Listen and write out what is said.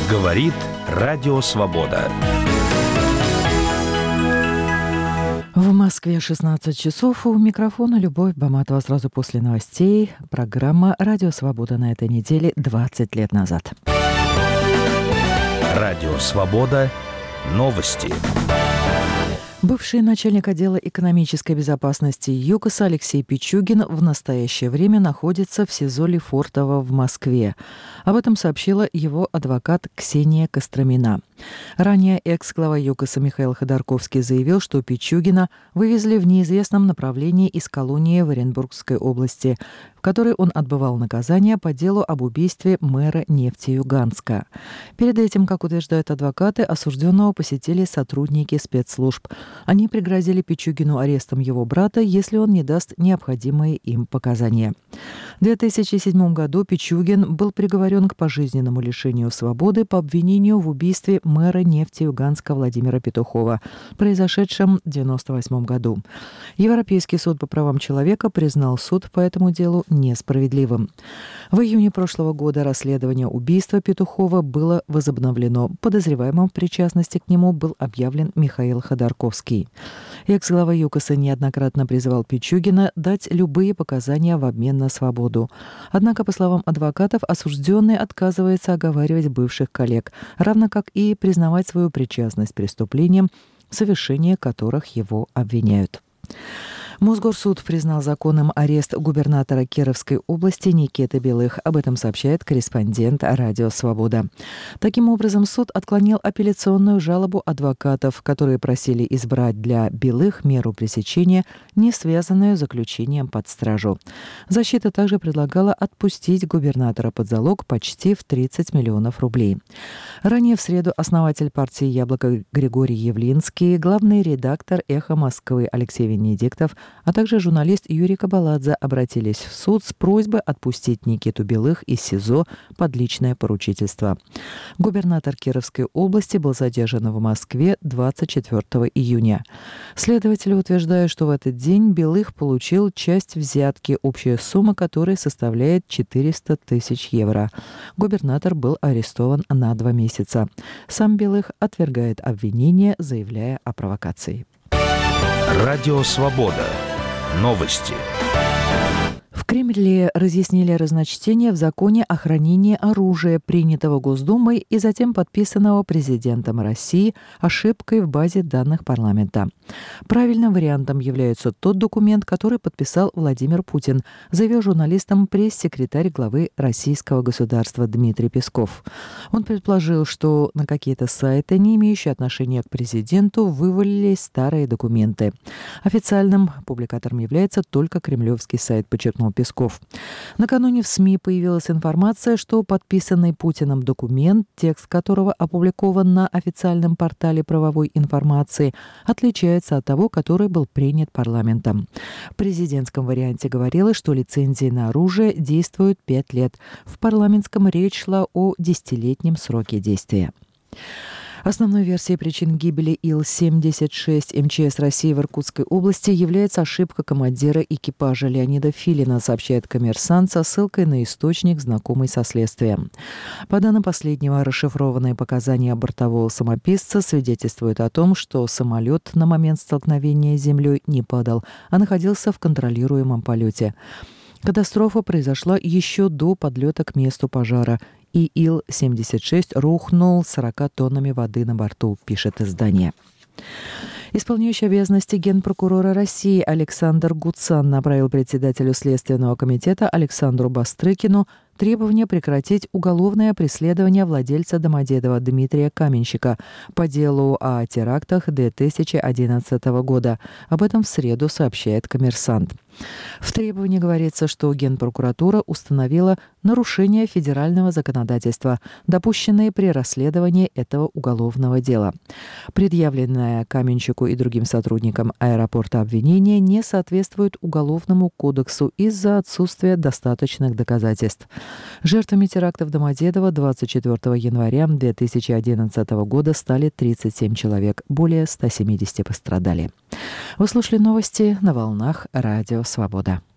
Говорит Радио Свобода. В Москве 16 часов. У микрофона Любовь Баматова. Сразу после новостей программа «Радио Свобода» на этой неделе 20 лет назад. Радио Свобода. Новости. Бывший начальник отдела экономической безопасности ЮКОСа Алексей Пичугин в настоящее время находится в СИЗО Лефортово в Москве. Об этом сообщила его адвокат Ксения Костромина. Ранее экс-глава ЮКОСа Михаил Ходорковский заявил, что Пичугина вывезли в неизвестном направлении из колонии в Оренбургской области, в которой он отбывал наказание по делу об убийстве мэра Нефтеюганска. Перед этим, как утверждают адвокаты, осужденного посетили сотрудники спецслужб. Они пригрозили Пичугину арестом его брата, если он не даст необходимые им показания. В 2007 году Пичугин был приговорен к пожизненному лишению свободы по обвинению в убийстве мэра Нефтеюганска Владимира Петухова, произошедшем в 1998 году. Европейский суд по правам человека признал суд по этому делу несправедливым. В июне прошлого года расследование убийства Петухова было возобновлено. Подозреваемым в причастности к нему был объявлен Михаил Ходорковский. Экс-глава ЮКОСа неоднократно призывал Пичугина дать любые показания в обмен на свободу. Однако, по словам адвокатов, осужденный отказывается оговаривать бывших коллег, равно как и признавать свою причастность к преступлениям, в совершении которых его обвиняют. Мосгорсуд признал законным арест губернатора Кировской области Никиты Белых. Об этом сообщает корреспондент «Радио Свобода». Таким образом, суд отклонил апелляционную жалобу адвокатов, которые просили избрать для Белых меру пресечения, не связанную с заключением под стражу. Защита также предлагала отпустить губернатора под залог почти в 30 миллионов рублей. Ранее в среду основатель партии «Яблоко» Григорий Явлинский, главный редактор «Эхо Москвы» Алексей Венедиктов, а также журналист Юрий Кабаладзе обратились в суд с просьбой отпустить Никиту Белых из СИЗО под личное поручительство. Губернатор Кировской области был задержан в Москве 24 июня. Следователи утверждают, что в этот день Белых получил часть взятки, общая сумма которой составляет 400 тысяч евро. Губернатор был арестован на 2 месяца. Сам Белых отвергает обвинения, заявляя о провокации. Радио Свобода. Новости. В Кремле разъяснили разночтение в законе о хранении оружия, принятого Госдумой и затем подписанного президентом России, ошибкой в базе данных парламента. Правильным вариантом является тот документ, который подписал Владимир Путин, заявил журналистам пресс-секретарь главы российского государства Дмитрий Песков. Он предположил, что на какие-то сайты, не имеющие отношения к президенту, вывалились старые документы. Официальным публикатором является только кремлевский сайт, подчеркнул Песков. Накануне в СМИ появилась информация, что подписанный Путиным документ, текст которого опубликован на официальном портале правовой информации, отличается от того, который был принят парламентом. В президентском варианте говорилось, что лицензии на оружие действуют 5 лет. В парламентском речь шла о 10-летнем сроке действия. Основной версией причин гибели Ил-76 МЧС России в Иркутской области является ошибка командира экипажа Леонида Филина, сообщает «Коммерсант» со ссылкой на источник, знакомый со следствием. По данным последнего, расшифрованные показания бортового самописца свидетельствуют о том, что самолет на момент столкновения с землей не падал, а находился в контролируемом полете. Катастрофа произошла еще до подлета к месту пожара, и Ил-76 рухнул с 40 тоннами воды на борту, пишет издание. Исполняющий обязанности генпрокурора России Александр Гуцан направил председателю Следственного комитета Александру Бастрыкину требование прекратить уголовное преследование владельца Домодедово Дмитрия Каменщика по делу о терактах 2011 года. Об этом в среду сообщает «Коммерсант». В требовании говорится, что Генпрокуратура установила нарушения федерального законодательства, допущенные при расследовании этого уголовного дела. Предъявленное Каменщику и другим сотрудникам аэропорта обвинение не соответствует Уголовному кодексу из-за отсутствия достаточных доказательств. Жертвами терактов Домодедово 24 января 2011 года стали 37 человек, более 170 пострадали. Вы слушали новости на волнах Радио Свобода.